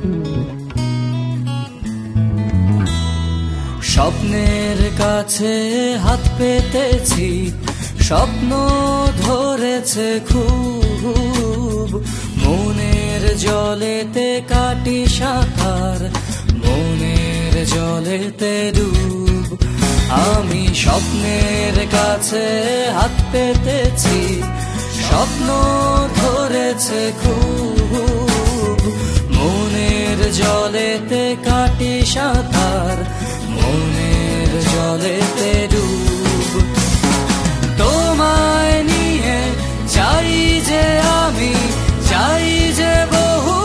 স্বপ্নের কাছে হাত পেতেছি, স্বপ্ন ধরেছে খুব, মনের জলেতে কাটি সাঁতার, মনের জলেতে ডুব। আমি স্বপ্নের কাছে হাত পেতেছি, স্বপ্ন ধরেছে খুব, মনের জলেতে কাটি সাঁতার, মনের জলেতে ডুব। তোমায় নিয়ে চাই যে আমি, চাই যে বহু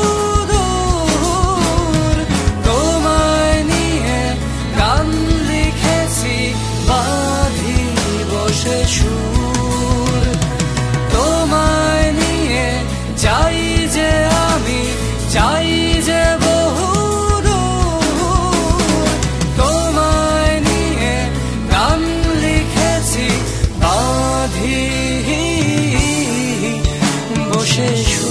দূর, তোমায় নিয়ে গান লিখেছি, বাঁধি বসে সুর। তোমায় নিয়ে চাই যে আমি, চাই যে বহু দূর, তোমায় নিয়ে গান লিখেছি, বাঁধি বসে সুর।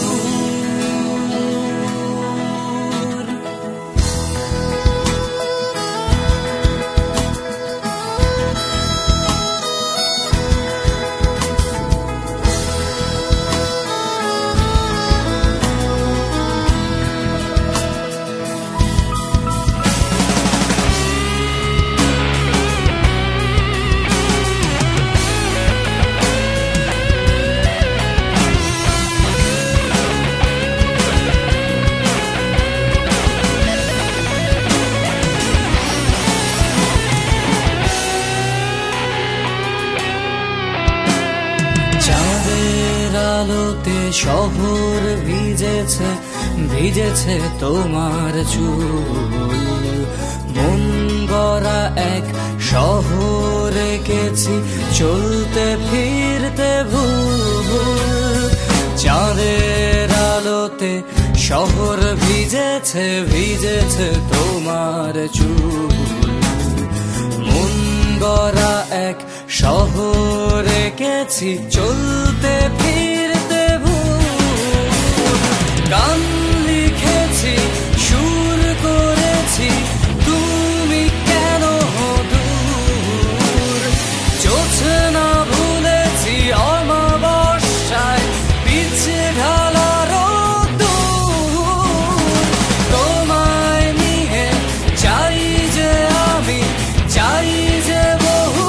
চাঁদের আলোতে শহর ভিজেছে, ভিজেছে তোমার চুল, মন গড়া এক শহর এঁকেছি, চলতে ফিরতে ভুল। চাঁদের আলোতে শহর ভিজেছে, ভিজেছে তোমার চুল, মন গড়া এক শহর এঁকেছি, চলতে ফিরতে ভুল। গান লিখেছি, সুর করেছি, তুমি কেন দূর। জোছনা ভুলেছি অমাবস্যায়, পিছে ঢালা রোদ্দুর। তোমায় নিয়ে চাই যে আমি, চাই যে বহু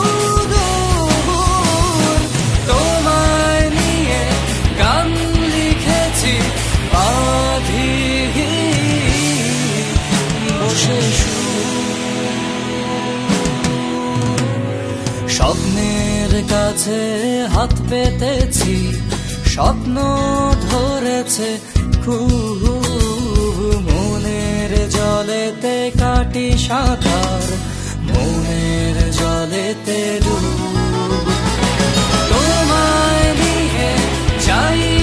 দূর, তোমায় নিয়ে গান লিখেছি, বাঁধি বসে সুর। স্বপ্নের কাছে হাত পেতেছি, স্বপ্ন ধরেছে খুব, মনের জলেতে কাটি সাঁতার, মনের জলেতে ডুব। তোমায় নিয়ে চাই